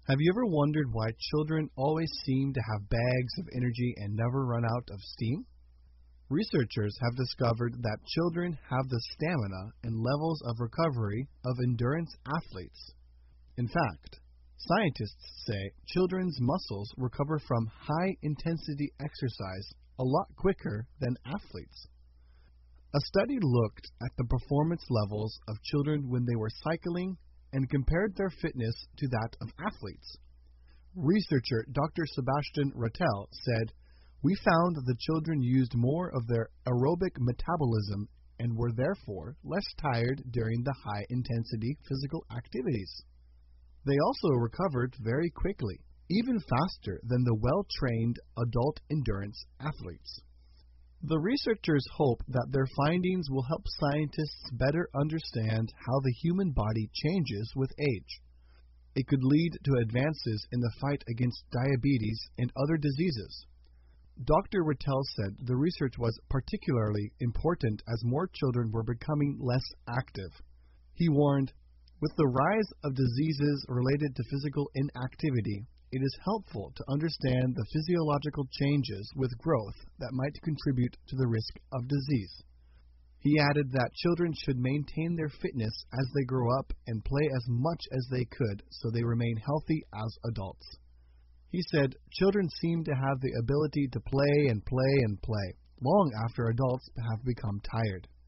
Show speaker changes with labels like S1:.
S1: Have you ever wondered why children always seem to have bags of energy and never run out of steam? Researchers have discovered that children have the stamina and levels of recovery of endurance athletes. In fact, scientists say children's muscles recover from high-intensity exercise a lot quicker than athletes. A study looked at the performance levels of children when they were cycling and compared their fitness to that of athletes. Researcher Dr. Sebastian Rattel said, "We found the children used more of their aerobic metabolism and were therefore less tired during the high-intensity physical activities. They also recovered very quickly, even faster than the well-trained adult endurance athletes." The researchers hope that their findings will help scientists better understand how the human body changes with age. It could lead to advances in the fight against diabetes and other diseases. Dr. Rattel said the research was particularly important as more children were becoming less active. He warned, "With the rise of diseases related to physical inactivity, it is helpful to understand the physiological changes with growth that might contribute to the risk of disease." He added that children should maintain their fitness as they grow up and play as much as they could so they remain healthy as adults. He said, "Children seem to have the ability to play and play and play long after adults have become tired."